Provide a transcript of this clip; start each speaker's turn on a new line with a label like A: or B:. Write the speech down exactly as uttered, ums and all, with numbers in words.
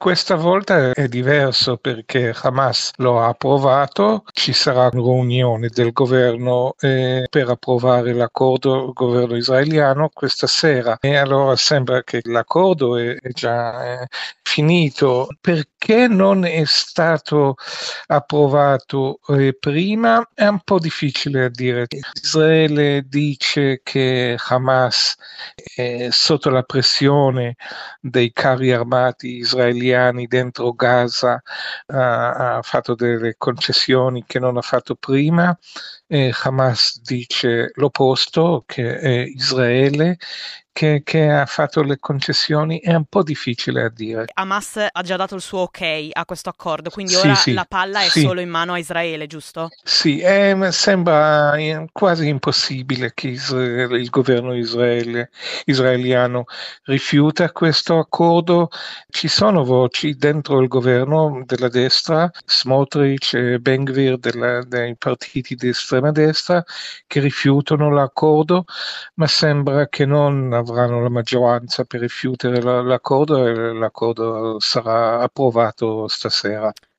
A: questa volta è diverso perché Hamas lo ha approvato, ci sarà una riunione del governo eh, per approvare l'accordo del governo israeliano questa sera e allora sembra che l'accordo è, è già eh, finito. Perché non è stato approvato eh, prima è un po' difficile a dire. Israele dice che Hamas è sotto la pressione dei carri armati israeliani dentro Gaza, ha, ha fatto delle concessioni che non ha fatto prima. E Hamas dice l'opposto, che è Israele che, che ha fatto le concessioni. È un po' difficile a dire.
B: Hamas ha già dato il suo ok a questo accordo, quindi
A: Sì,
B: ora
A: sì,
B: la palla è
A: sì.
B: solo in mano a Israele, giusto?
A: Sì, eh, ma sembra eh, quasi impossibile che Israele- il governo israele- israeliano rifiuta questo accordo. Ci sono voci dentro il governo della destra, Smotrich e Ben Gvir della- dei partiti di estrema destra, che rifiutano l'accordo, ma sembra che non avranno la maggioranza per rifiutare la- l'accordo e l'accordo sarà approvato stasera.